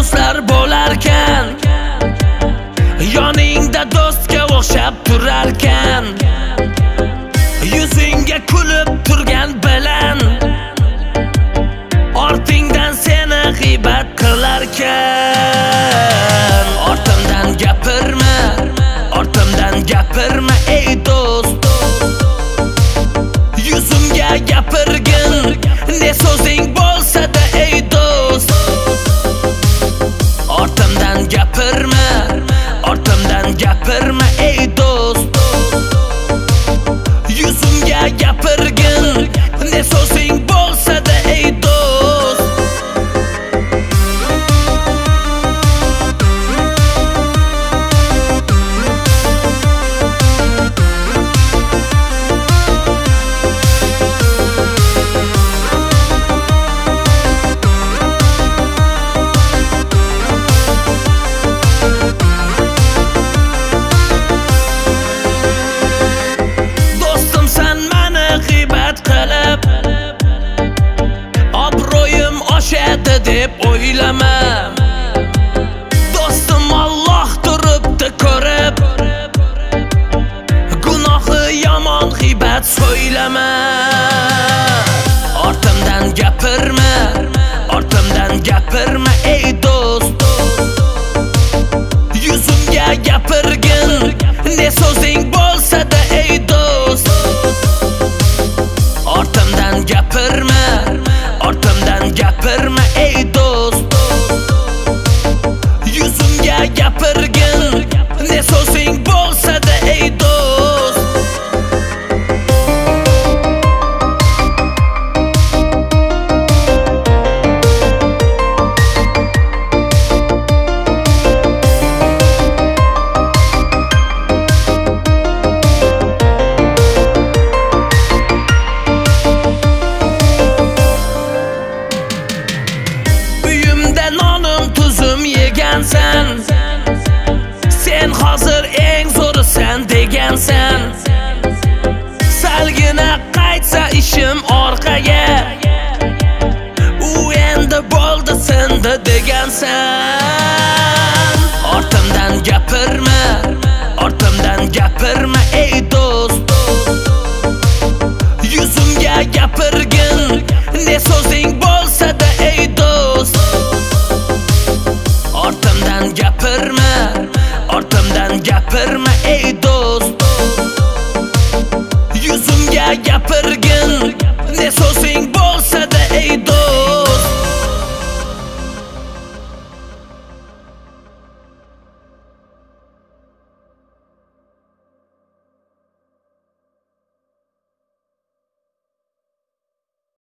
do'stlar bo'larkan, yoningda do'stga o'xshab turarkan, yuzingga kulib turgan bilan ortingdan seni g'iybat qilarkan. Ortimdan gapirma, ortimdan gapirma ey do'st, yuzimga gapirgin ne so'zing bo'lsa-da ey do'st. Ortimdan gapirma, ortimdan gapirma ey do'st, yuzimga gapirgin ne so'zing bo'lsa-da ey do'st. Obro'yim oshadi deb o'ylama, do'stim Alloh turibdi ko'rib, gunohi yomon g'iybat so'ylama. Ortimdan gapirma, ortimdan gapirma ey do'st, yuzimga gapirgin ne so'zing bo'lsa-da ey do'st. Ortimdan gapirma, ortimdan gapirma ey do'st, yuzimga gapirgin ne so'zing bo'lsa-da ey do'st. Sen hozir eng zo'risan degansan, salgina qaytsa ishim orqaga, u endi bo'ldi sindi degansan. Ortimdan gapirma, ortimdan gapirma ey do'st, yuzimga gapirgin ne so'zing bo'lsa-da ey do'st. Ortimdan gapirma, ortimdan gapirma ey do'st, yuzimga gapirgin ne so'zing bo'lsa-da ey do'st.